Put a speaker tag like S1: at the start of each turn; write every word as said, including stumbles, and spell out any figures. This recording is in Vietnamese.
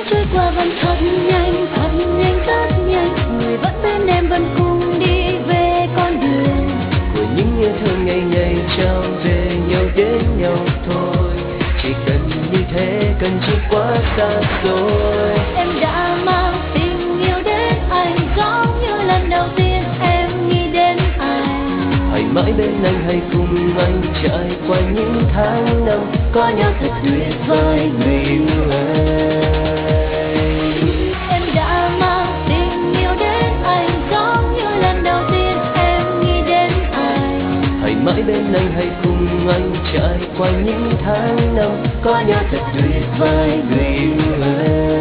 S1: trôi qua vẫn thật nhanh, thật nhanh, rất nhanh. Người vẫn bên em vẫn cùng đi về con đường
S2: của những yêu thương ngày ngày trao về nhau đến nhau thôi. Chỉ cần như thế, cần chi quá xa xôi.
S1: Em đã mang tình yêu đến anh giống như lần đầu tiên em nghĩ đến anh.
S2: Hãy mãi bên anh, hãy cùng anh trải qua những tháng năm có nhau thật tuyệt vời người yêu ơi.
S1: Em đã mang tình yêu đến anh giống như lần đầu tiên em nghĩ đến anh.
S2: Hãy mãi bên anh, hãy cùng anh trải qua những tháng năm có nhau thật tuyệt vời người yêu ơi.